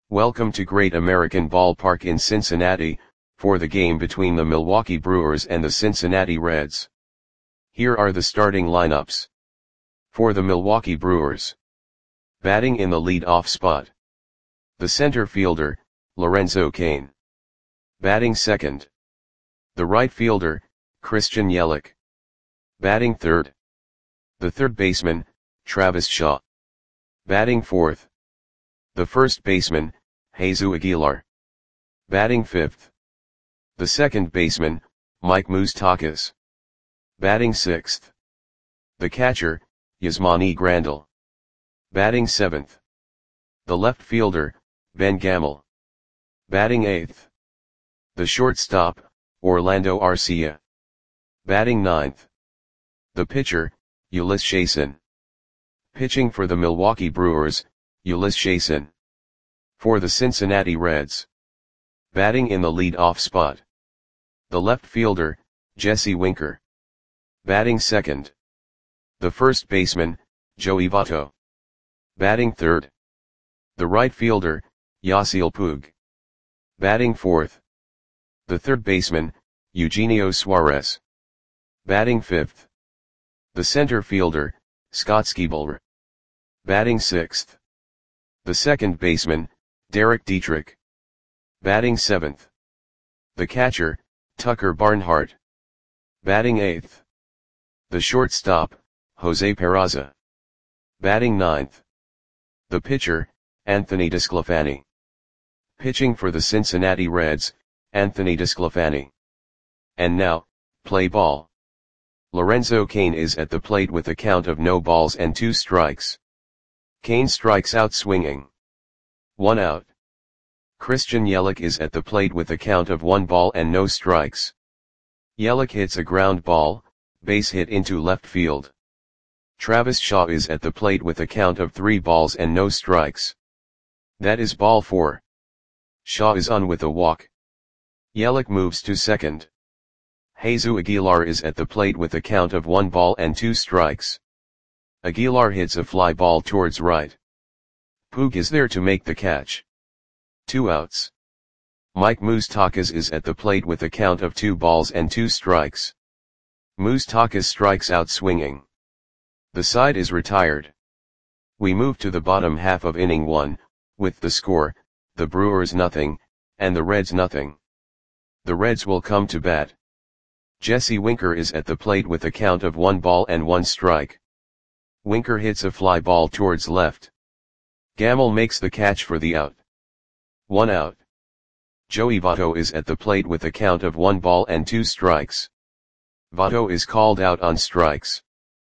Welcome to Great American Ballpark in Cincinnati, for the game between the Milwaukee Brewers and the Cincinnati Reds. Here are the starting lineups. For the Milwaukee Brewers. Batting in the lead-off spot. The center fielder, Lorenzo Cain. Batting second. The right fielder, Christian Yelich. Batting third. The third baseman, Travis Shaw. Batting fourth. The first baseman, Jesus Aguilar. Batting fifth. The second baseman, Mike Moustakas. Batting sixth. The catcher, Yasmani Grandal. Batting seventh. The left fielder, Ben Gamel. Batting eighth. The shortstop, Orlando Arcia. Batting ninth. The pitcher, Ulyss Chasin. Pitching for the Milwaukee Brewers, Ulyss Chasin. For the Cincinnati Reds. Batting in the lead-off spot. The left fielder, Jesse Winker. Batting second. The first baseman, Joey Votto. Batting third. The right fielder, Yasiel Puig. Batting fourth. The third baseman, Eugenio Suarez. Batting fifth. The center fielder, Scott Skibalra. Batting sixth. The second baseman, Derek Dietrich. Batting seventh. The catcher, Tucker Barnhart. Batting eighth. The shortstop, Jose Peraza. Batting ninth. The pitcher, Anthony DeSclafani. Pitching for the Cincinnati Reds, Anthony DeSclafani. And now, play ball. Lorenzo Cain is at the plate with a count of no balls and 2 strikes. Cain strikes out swinging. 1 out. Christian Yelich is at the plate with a count of 1 ball and no strikes. Yelich hits a ground ball, base hit into left field. Travis Shaw is at the plate with a count of 3 balls and no strikes. That is ball 4. Shaw is on with a walk. Yelich moves to second. Jesus Aguilar is at the plate with a count of 1 ball and 2 strikes. Aguilar hits a fly ball towards right. Puig is there to make the catch. 2 outs. Mike Moustakas is at the plate with a count of 2 balls and 2 strikes. Moustakas strikes out swinging. The side is retired. We move to the bottom half of inning 1, with the score, the Brewers nothing, and the Reds nothing. The Reds will come to bat. Jesse Winker is at the plate with a count of 1 ball and 1 strike. Winker hits a fly ball towards left. Gamel makes the catch for the out. 1 out. Joey Votto is at the plate with a count of 1 ball and 2 strikes. Votto is called out on strikes.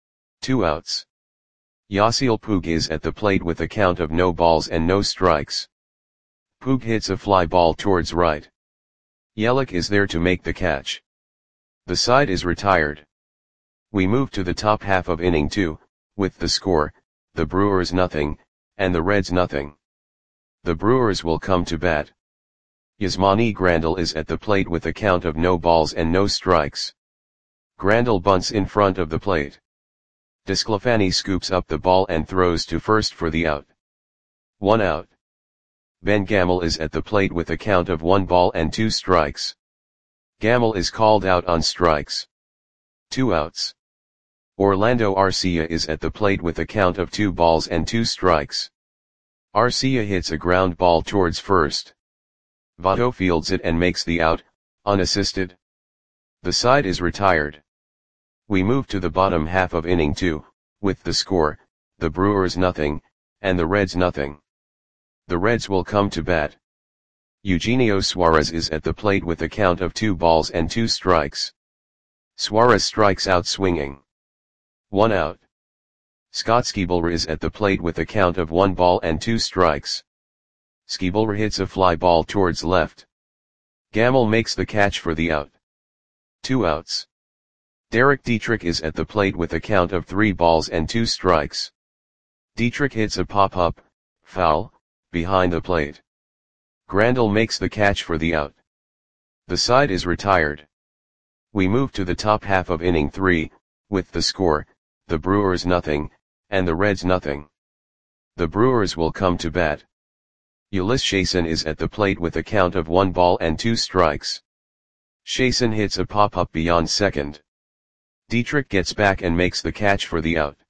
2 outs. Yasiel Puig is at the plate with a count of no balls and no strikes. Puig hits a fly ball towards right. Yelich is there to make the catch. The side is retired. We move to the top half of inning 2, with the score, the Brewers nothing, and the Reds nothing. The Brewers will come to bat. Yasmani Grandal is at the plate with a count of no balls and no strikes. Grandal bunts in front of the plate. DeSclafani scoops up the ball and throws to first for the out. 1 out. Ben Gamel is at the plate with a count of 1 ball and 2 strikes. Gamel is called out on strikes. 2 outs. Orlando Arcia is at the plate with a count of 2 balls and 2 strikes. Arcia hits a ground ball towards first. Votto fields it and makes the out, unassisted. The side is retired. We move to the bottom half of inning 2, with the score, the Brewers nothing, and the Reds nothing. The Reds will come to bat. Eugenio Suarez is at the plate with a count of 2 balls and 2 strikes. Suarez strikes out swinging. 1 out. Scott Skibalra is at the plate with a count of 1 ball and 2 strikes. Skibalra hits a fly ball towards left. Gamel makes the catch for the out. 2 outs. Derek Dietrich is at the plate with a count of 3 balls and 2 strikes. Dietrich hits a pop-up, foul, behind the plate. Grandal makes the catch for the out. The side is retired. We move to the top half of inning 3, with the score, the Brewers nothing, and the Reds nothing. The Brewers will come to bat. Ulyss Chasen is at the plate with a count of 1 ball and 2 strikes. Chasen hits a pop-up beyond second. Dietrich gets back and makes the catch for the out.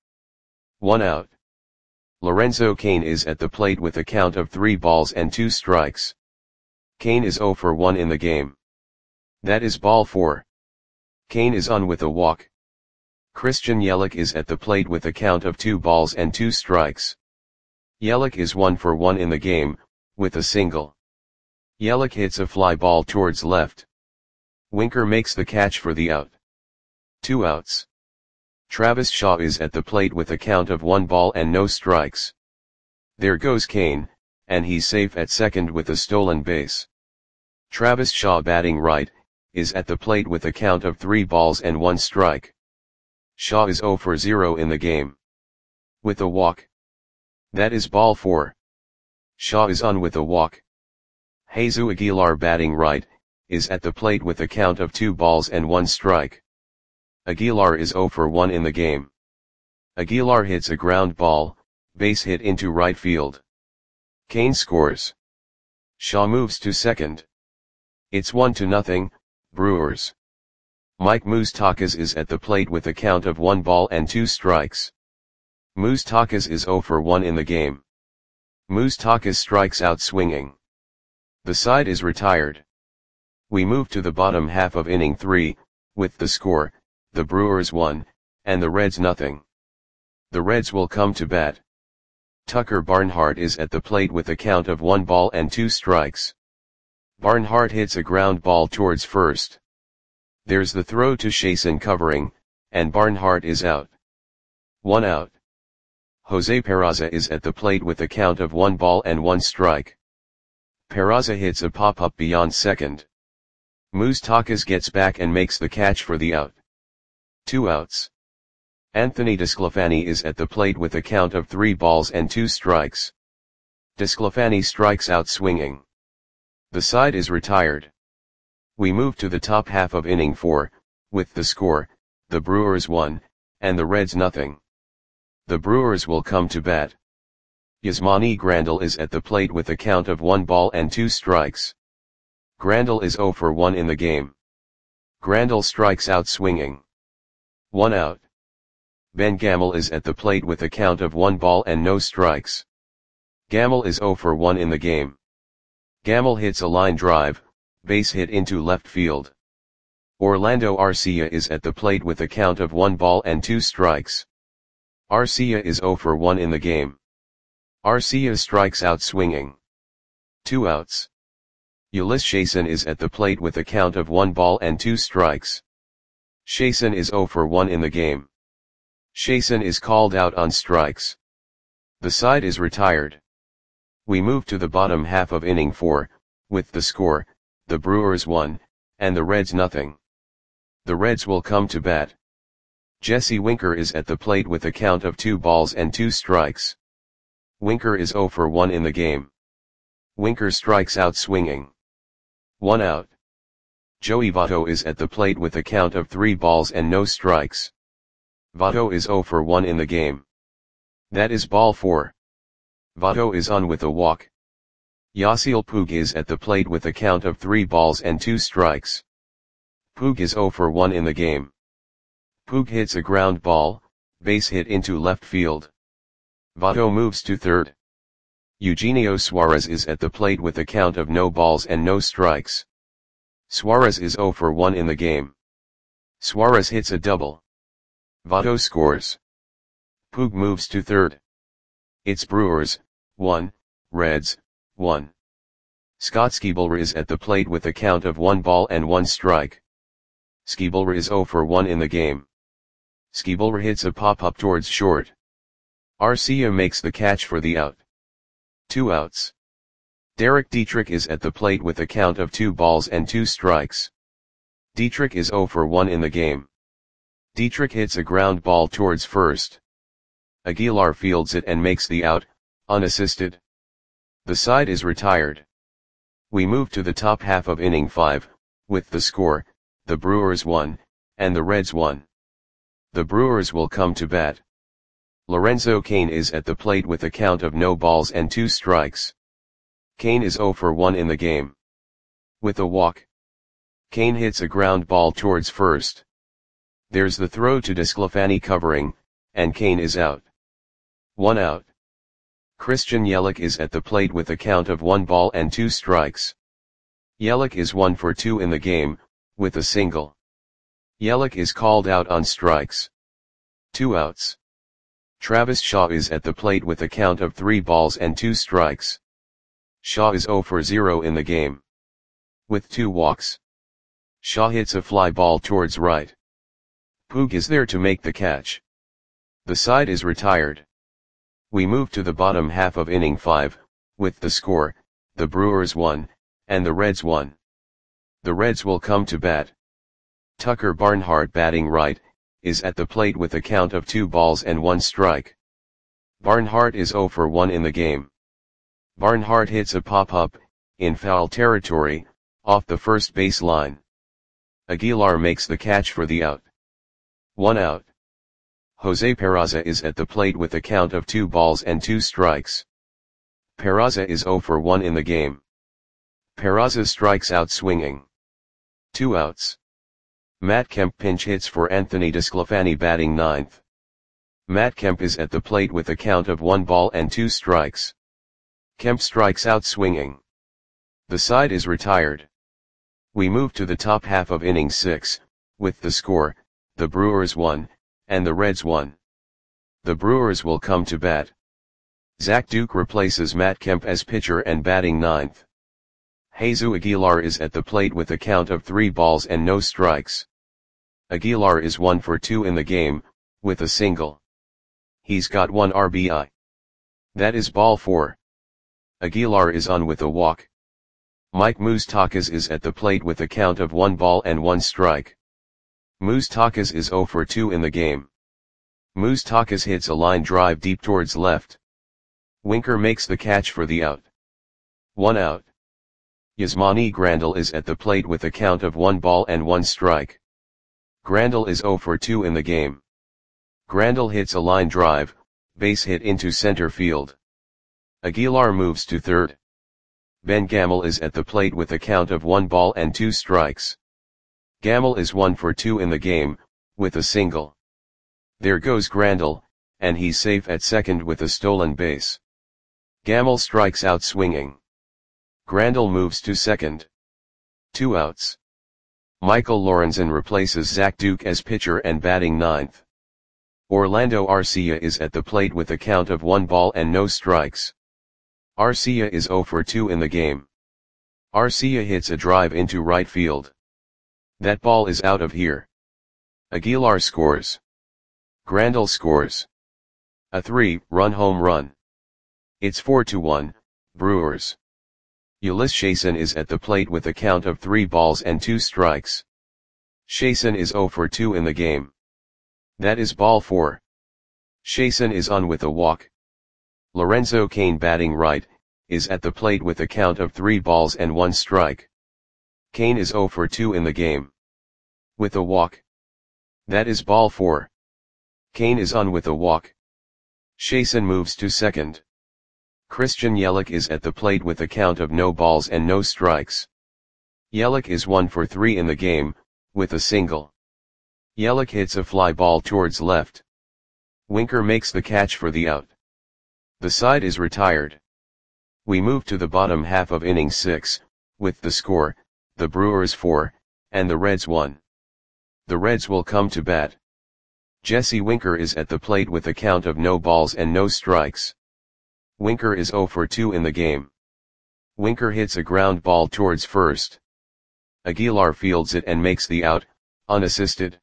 1 out. Lorenzo Cain is at the plate with a count of 3 balls and 2 strikes. Cain is 0 for 1 in the game. That is ball 4. Cain is on with a walk. Christian Yelich is at the plate with a count of 2 balls and 2 strikes. Yelich is 1 for 1 in the game, with a single. Yelich hits a fly ball towards left. Winker makes the catch for the out. 2 outs. Travis Shaw is at the plate with a count of 1 ball and no strikes. There goes Cain, and he's safe at second with a stolen base. Travis Shaw, batting right, is at the plate with a count of 3 balls and 1 strike. Shaw is 0 for 0 in the game. With a walk. That is ball 4. Shaw is on with a walk. Jesus Aguilar, batting right, is at the plate with a count of 2 balls and 1 strike. Aguilar is 0 for 1 in the game. Aguilar hits a ground ball, base hit into right field. Cain scores. Shaw moves to second. It's 1-0, Brewers. Mike Moustakas is at the plate with a count of 1 ball and 2 strikes. Moustakas is 0 for 1 in the game. Moustakas strikes out swinging. The side is retired. We move to the bottom half of inning 3, with the score, the Brewers 1, and the Reds 0. The Reds will come to bat. Tucker Barnhart is at the plate with a count of 1 ball and 2 strikes. Barnhart hits a ground ball towards first. There's the throw to Chasen covering, and Barnhart is out. 1 out. Jose Peraza is at the plate with a count of 1 ball and 1 strike. Peraza hits a pop-up beyond second. Moustakas gets back and makes the catch for the out. 2 outs. Anthony DeSclafani is at the plate with a count of 3 balls and 2 strikes. DeSclafani strikes out swinging. The side is retired. We move to the top half of inning 4, with the score, the Brewers 1, and the Reds 0. The Brewers will come to bat. Yasmani Grandal is at the plate with a count of 1 ball and 2 strikes. Grandal is 0 for 1 in the game. Grandal strikes out swinging. 1 out. Ben Gamel is at the plate with a count of 1 ball and no strikes. Gamel is 0 for 1 in the game. Gamel hits a line drive, base hit into left field. Orlando Arcia is at the plate with a count of 1 ball and 2 strikes. Arcia is 0 for 1 in the game. Arcia strikes out swinging. 2 outs. Ulyss Chasen is at the plate with a count of 1 ball and 2 strikes. Chasen is 0 for 1 in the game. Chasen is called out on strikes. The side is retired. We move to the bottom half of inning 4, with the score, the Brewers 1, and the Reds 0. The Reds will come to bat. Jesse Winker is at the plate with a count of 2 balls and 2 strikes. Winker is 0 for 1 in the game. Winker strikes out swinging. 1 out. Joey Votto is at the plate with a count of 3 balls and no strikes. Votto is 0 for 1 in the game. That is ball 4. Votto is on with a walk. Yasiel Puig is at the plate with a count of 3 balls and 2 strikes. Puig is 0 for 1 in the game. Puig hits a ground ball, base hit into left field. Votto moves to third. Eugenio Suarez is at the plate with a count of no balls and no strikes. Suarez is 0 for 1 in the game. Suarez hits a double. Votto scores. Puig moves to third. It's Brewers 1, Reds 1. Scott Schebler is at the plate with a count of 1 ball and 1 strike. Schebler is 0 for 1 in the game. Schebler hits a pop-up towards short. Arcia makes the catch for the out. 2 outs. Derek Dietrich is at the plate with a count of 2 balls and 2 strikes. Dietrich is 0 for 1 in the game. Dietrich hits a ground ball towards first. Aguilar fields it and makes the out, unassisted. The side is retired. We move to the top half of inning 5, with the score, the Brewers 1, and the Reds 1. The Brewers will come to bat. Lorenzo Cain is at the plate with a count of no balls and 2 strikes. Kane is 0 for 1 in the game. With a walk, Kane hits a ground ball towards first. There's the throw to DeSclafani covering, and Kane is out. 1 out. Christian Yelich is at the plate with a count of 1 ball and 2 strikes. Yelich is 1 for 2 in the game, with a single. Yelich is called out on strikes. 2 outs. Travis Shaw is at the plate with a count of 3 balls and 2 strikes. Shaw is 0 for 0 in the game. With 2 walks, Shaw hits a fly ball towards right. Puig is there to make the catch. The side is retired. We move to the bottom half of inning 5, with the score, the Brewers 1, and the Reds 1. The Reds will come to bat. Tucker Barnhart, batting right, is at the plate with a count of 2 balls and 1 strike. Barnhart is 0 for 1 in the game. Barnhart hits a pop-up, in foul territory, off the first base line. Aguilar makes the catch for the out. 1 out. Jose Peraza is at the plate with a count of 2 balls and 2 strikes. Peraza is 0 for 1 in the game. Peraza strikes out swinging. 2 outs. Matt Kemp pinch hits for Anthony DeSclafani, batting ninth. Matt Kemp is at the plate with a count of 1 ball and 2 strikes. Kemp strikes out swinging. The side is retired. We move to the top half of inning 6, with the score, the Brewers 1, and the Reds 1. The Brewers will come to bat. Zach Duke replaces Matt Kemp as pitcher and batting ninth. Jesus Aguilar is at the plate with a count of 3 balls and no strikes. Aguilar is 1 for 2 in the game, with a single. He's got 1 RBI. That is ball 4. Aguilar is on with a walk. Mike Moustakas is at the plate with a count of 1 ball and 1 strike. Moustakas is 0 for 2 in the game. Moustakas hits a line drive deep towards left. Winker makes the catch for the out. 1 out. Yasmani Grandal is at the plate with a count of 1 ball and 1 strike. Grandal is 0 for 2 in the game. Grandal hits a line drive, base hit into center field. Aguilar moves to third. Ben Gamel is at the plate with a count of 1 ball and 2 strikes. Gamel is 1 for 2 in the game, with a single. There goes Grandal, and he's safe at second with a stolen base. Gamel strikes out swinging. Grandal moves to second. 2 outs. Michael Lorenzen replaces Zach Duke as pitcher and batting ninth. Orlando Arcia is at the plate with a count of 1 ball and no strikes. Arcia is 0 for 2 in the game. Arcia hits a drive into right field. That ball is out of here. Aguilar scores. Grandal scores. A 3-run home run. It's 4-1, Brewers. Ulyss Chason is at the plate with a count of 3 balls and 2 strikes. Chason is 0 for 2 in the game. That is ball 4. Chason is on with a walk. Lorenzo Cain, batting right, is at the plate with a count of 3 balls and 1 strike. Cain is 0 for 2 in the game. With a walk. That is ball 4. Cain is on with a walk. Chason moves to second. Christian Yelich is at the plate with a count of no balls and no strikes. Yelich is 1 for 3 in the game, with a single. Yelich hits a fly ball towards left. Winker makes the catch for the out. The side is retired. We move to the bottom half of inning 6, with the score, the Brewers 4, and the Reds 1. The Reds will come to bat. Jesse Winker is at the plate with a count of no balls and no strikes. Winker is 0 for 2 in the game. Winker hits a ground ball towards first. Aguilar fields it and makes the out, unassisted.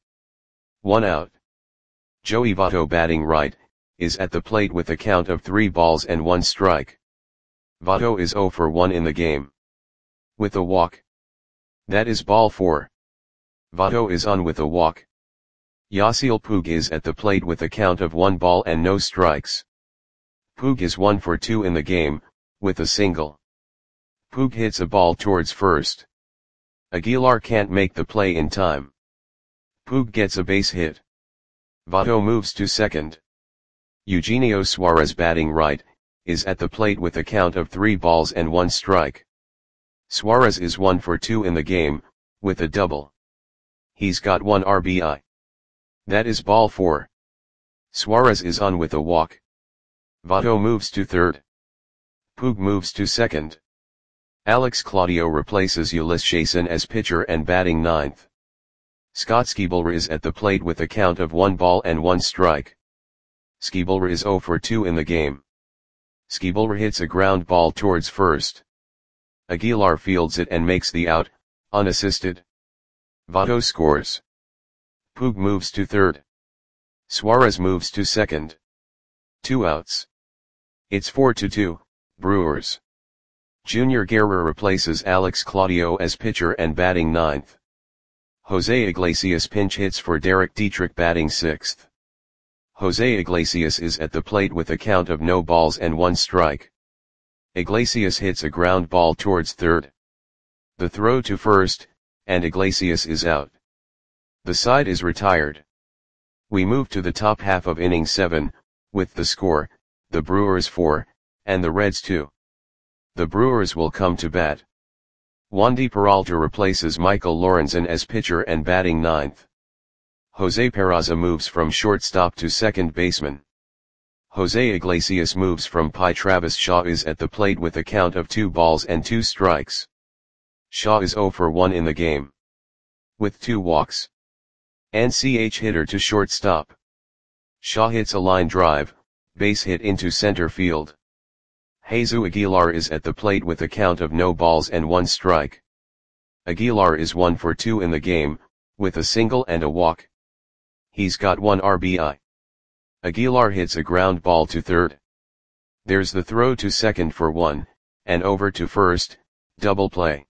1 out. Joey Votto, batting right, is at the plate with a count of 3 balls and 1 strike. Votto is 0 for 1 in the game. With a walk. That is ball 4. Votto is on with a walk. Yasiel Puig is at the plate with a count of 1 ball and no strikes. Puig is 1 for 2 in the game, with a single. Puig hits a ball towards first. Aguilar can't make the play in time. Puig gets a base hit. Votto moves to second. Eugenio Suarez, batting right, is at the plate with a count of 3 balls and 1 strike. Suarez is 1 for 2 in the game, with a double. He's got 1 RBI. That is ball 4. Suarez is on with a walk. Votto moves to third. Puig moves to second. Alex Claudio replaces Ulisseson as pitcher and batting ninth. Scott Schebler is at the plate with a count of 1 ball and 1 strike. Schebler is 0 for 2 in the game. Schebler hits a ground ball towards first. Aguilar fields it and makes the out, unassisted. Votto scores. Puig moves to third. Suarez moves to second. 2 outs. It's 4-2, Brewers. Junior Guerra replaces Alex Claudio as pitcher and batting ninth. Jose Iglesias pinch hits for Derek Dietrich batting sixth. Jose Iglesias is at the plate with a count of no balls and 1 strike. Iglesias hits a ground ball towards third. The throw to first, and Iglesias is out. The side is retired. We move to the top half of inning 7, with the score, the Brewers 4, and the Reds 2. The Brewers will come to bat. Wandy Peralta replaces Michael Lorenzen as pitcher and batting ninth. Jose Peraza moves from shortstop to second baseman. Jose Iglesias moves from Pi. Travis Shaw is at the plate with a count of 2 balls and 2 strikes. Shaw is 0 for 1 in the game, with 2 walks. NCH hitter to shortstop. Shaw hits a line drive, base hit into center field. Jesus Aguilar is at the plate with a count of no balls and 1 strike. Aguilar is 1 for 2 in the game, with a single and a walk. He's got 1 RBI. Aguilar hits a ground ball to third. There's the throw to second for 1, and over to first, double play.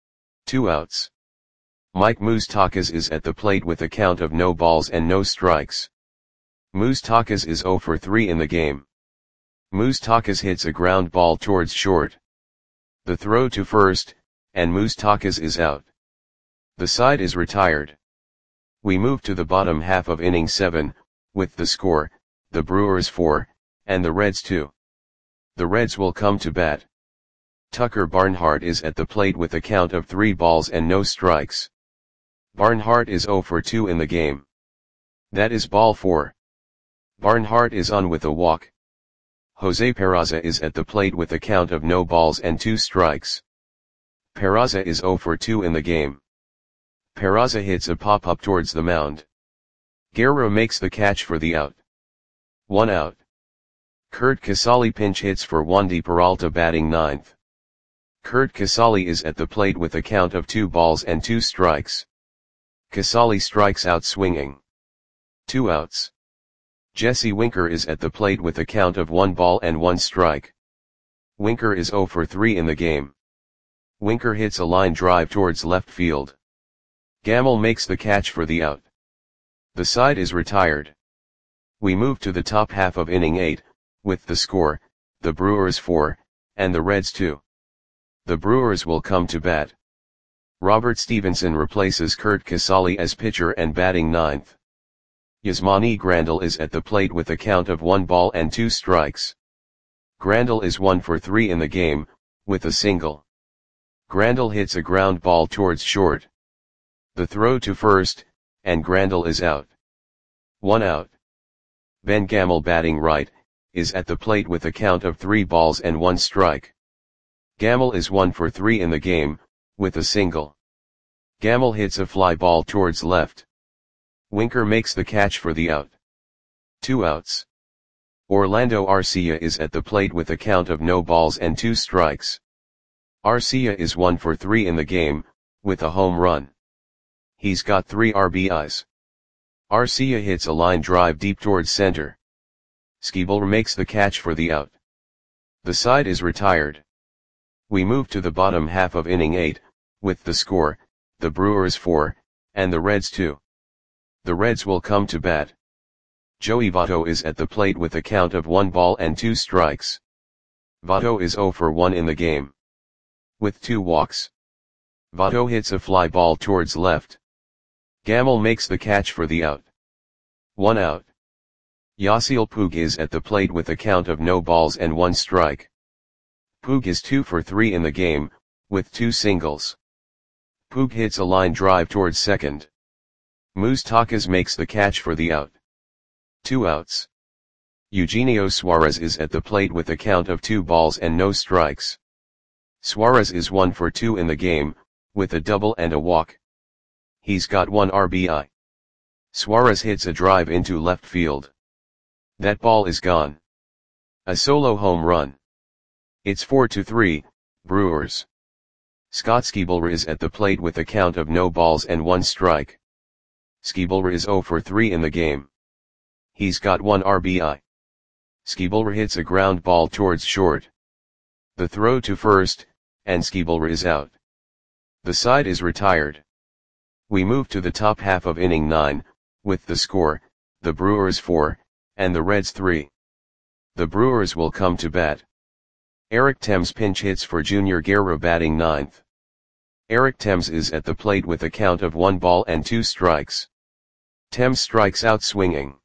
2 outs. Mike Moustakas is at the plate with a count of no balls and no strikes. Moustakas is 0 for 3 in the game. Moustakas hits a ground ball towards short. The throw to first, and Moustakas is out. The side is retired. We move to the bottom half of inning 7, with the score, the Brewers 4, and the Reds 2. The Reds will come to bat. Tucker Barnhart is at the plate with a count of 3 balls and no strikes. Barnhart is 0 for 2 in the game. That is ball 4. Barnhart is on with a walk. Jose Peraza is at the plate with a count of no balls and 2 strikes. Peraza is 0 for 2 in the game. Peraza hits a pop-up towards the mound. Guerra makes the catch for the out. 1 out. Curt Casali pinch hits for Wandy Peralta batting ninth. Curt Casali is at the plate with a count of 2 balls and 2 strikes. Casali strikes out swinging. 2 outs. Jesse Winker is at the plate with a count of 1 ball and 1 strike. Winker is 0 for 3 in the game. Winker hits a line drive towards left field. Gamel makes the catch for the out. The side is retired. We move to the top half of inning 8, with the score, the Brewers 4, and the Reds 2. The Brewers will come to bat. Robert Stevenson replaces Curt Casali as pitcher and batting ninth. Yasmani Grandal is at the plate with a count of 1 ball and 2 strikes. Grandal is 1 for 3 in the game, with a single. Grandal hits a ground ball towards short. The throw to first, and Grandal is out. 1 out. Ben Gamel batting right, is at the plate with a count of 3 balls and 1 strike. Gamel is 1 for 3 in the game, with a single. Gamel hits a fly ball towards left. Winker makes the catch for the out. 2 outs. Orlando Arcia is at the plate with a count of no balls and 2 strikes. Arcia is 1 for 3 in the game, with a home run. He's got 3 RBIs. Arcia hits a line drive deep towards center. Schebler makes the catch for the out. The side is retired. We move to the bottom half of inning 8, with the score, the Brewers 4, and the Reds 2. The Reds will come to bat. Joey Votto is at the plate with a count of 1 ball and 2 strikes. Votto is 0 for 1 in the game, with 2 walks. Votto hits a fly ball towards left. Gamel makes the catch for the out. 1 out. Yasiel Puig is at the plate with a count of no balls and 1 strike. Puig is 2 for 3 in the game, with 2 singles. Puig hits a line drive towards second. Moustakas makes the catch for the out. 2 outs. Eugenio Suarez is at the plate with a count of 2 balls and no strikes. Suarez is 1 for 2 in the game, with a double and a walk. He's got 1 RBI. Suarez hits a drive into left field. That ball is gone. A solo home run. It's 4-3, Brewers. Scott Schebler is at the plate with a count of no balls and 1 strike. Schebler is 0 for 3 in the game. He's got 1 RBI. Schebler hits a ground ball towards short. The throw to first, and Schebler is out. The side is retired. We move to the top half of inning 9, with the score, the Brewers 4, and the Reds 3. The Brewers will come to bat. Eric Thames pinch hits for Junior Guerra batting 9th. Eric Thames is at the plate with a count of 1 ball and 2 strikes. Thames strikes out swinging.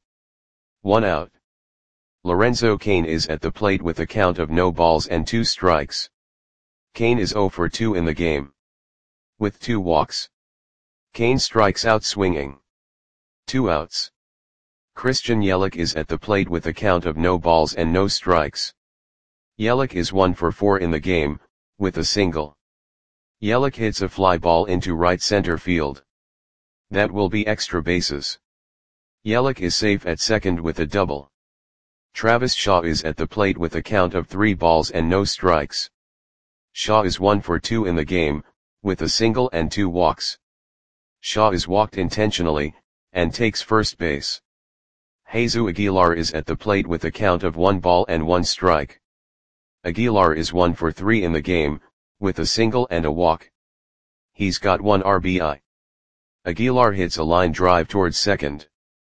1 out. Lorenzo Cain is at the plate with a count of no balls and 2 strikes. Cain is 0 for 2 in the game. With 2 walks. Cain strikes out swinging. 2 outs. Christian Yelich is at the plate with a count of no balls and no strikes. Yelich is 1 for 4 in the game, with a single. Yelich hits a fly ball into right center field. That will be extra bases. Yelich is safe at second with a double. Travis Shaw is at the plate with a count of 3 balls and no strikes. Shaw is 1 for 2 in the game, with a single and 2 walks. Shaw is walked intentionally, and takes first base. Jesus Aguilar is at the plate with a count of 1 ball and 1 strike. Aguilar is 1 for 3 in the game, with a single and a walk. He's got 1 RBI. Aguilar hits a line drive towards second.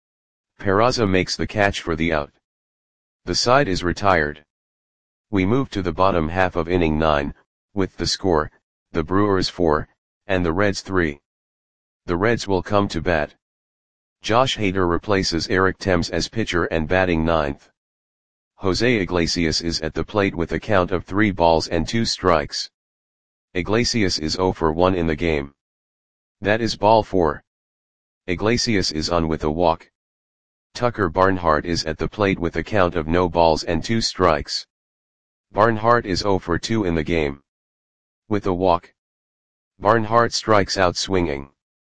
Peraza makes the catch for the out. The side is retired. We move to the bottom half of inning 9, with the score, the Brewers 4, and the Reds 3. The Reds will come to bat. Josh Hader replaces Eric Thames as pitcher and batting 9th. Jose Iglesias is at the plate with a count of 3 balls and 2 strikes. Iglesias is 0 for 1 in the game. That is ball 4. Iglesias is on with a walk. Tucker Barnhart is at the plate with a count of no balls and 2 strikes. Barnhart is 0 for 2 in the game. With a walk. Barnhart strikes out swinging.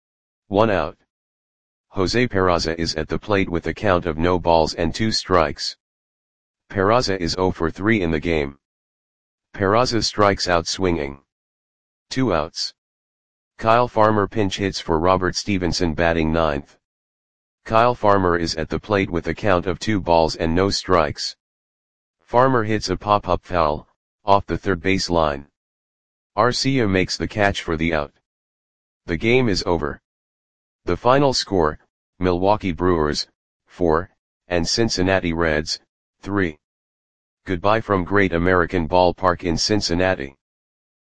1 out. Jose Peraza is at the plate with a count of no balls and 2 strikes. Peraza is 0 for 3 in the game. Peraza strikes out swinging. 2 outs. Kyle Farmer pinch hits for Robert Stevenson batting 9th. Kyle Farmer is at the plate with a count of 2 balls and no strikes. Farmer hits a pop-up foul, off the third base line. Arcia makes the catch for the out. The game is over. The final score, Milwaukee Brewers, 4, and Cincinnati Reds, 3. Goodbye from Great American Ballpark in Cincinnati.